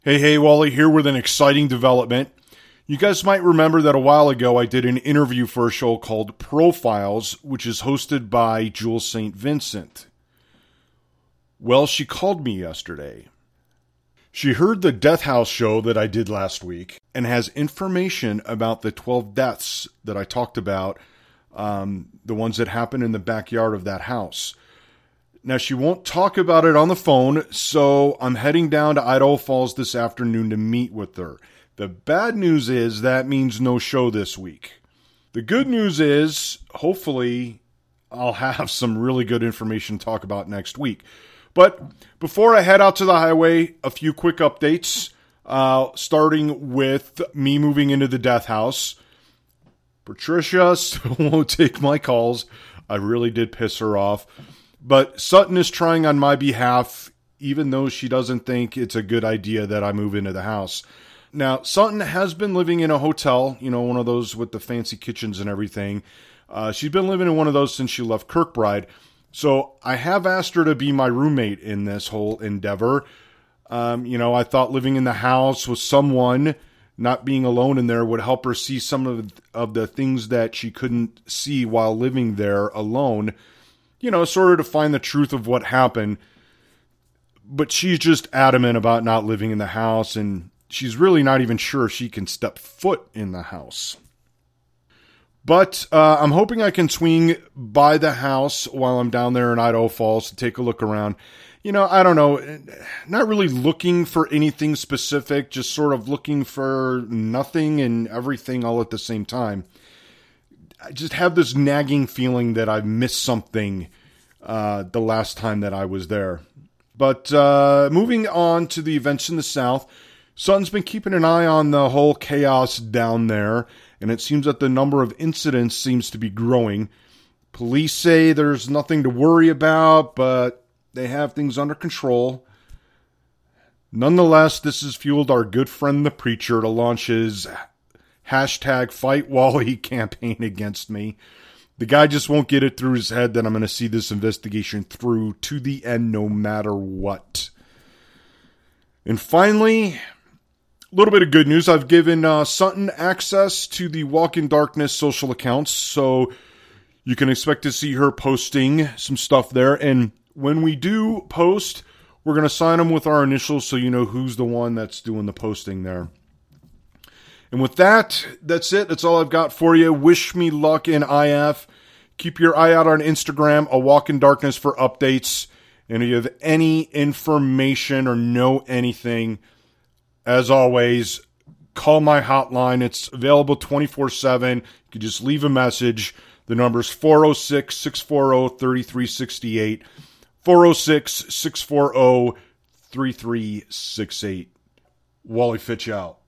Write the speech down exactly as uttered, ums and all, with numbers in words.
Hey, hey, Wally here with an exciting development. You guys might remember that a while ago I did an interview for a show called Profiles, which is hosted by Jules Saint Vincent. Well, she called me yesterday. She heard the Death House show that I did last week and has information about the twelve deaths that I talked about, um, the ones that happened in the backyard of that house. Now, she won't talk about it on the phone, so I'm heading down to Idaho Falls this afternoon to meet with her. The bad news is that means no show this week. The good news is, hopefully, I'll have some really good information to talk about next week. But before I head out to the highway, a few quick updates, uh, starting with me moving into the Death House. Patricia still won't take my calls. I really did piss her off. But Sutton is trying on my behalf, even though she doesn't think it's a good idea that I move into the house. Now, Sutton has been living in a hotel, you know, one of those with the fancy kitchens and everything. Uh, she's been living in one of those since she left Kirkbride. So I have asked her to be my roommate in this whole endeavor. Um, you know, I thought living in the house with someone, not being alone in there, would help her see some of, of the things that she couldn't see while living there alone. You know, sort of to find the truth of what happened. But she's just adamant about not living in the house, and she's really not even sure she can step foot in the house. But uh, I'm hoping I can swing by the house while I'm down there in Idaho Falls to take a look around. You know, I don't know, not really looking for anything specific, just sort of looking for nothing and everything all at the same time. I just have this nagging feeling that I've missed something uh, the last time that I was there. But uh, moving on to the events in the South, Sutton's been keeping an eye on the whole chaos down there, and it seems that the number of incidents seems to be growing. Police say there's nothing to worry about, but they have things under control. Nonetheless, this has fueled our good friend the preacher to launch his hashtag Fight Wally campaign against me. The guy just won't get it through his head that I'm going to see this investigation through to the end no matter what. And finally, a little bit of good news. I've given uh, Sutton access to the Walk in Darkness social accounts, so you can expect to see her posting some stuff there. And when we do post, we're going to sign them with our initials so you know who's the one that's doing the posting there. And with that, that's it. That's all I've got for you. Wish me luck in I F. Keep your eye out on Instagram, A Walk in Darkness, for updates. And if you have any information or know anything, as always, call my hotline. It's available twenty-four seven. You can just leave a message. The number is four oh six, six four zero, three three six eight. four oh six, six four zero, three three six eight. Wally Fitch out.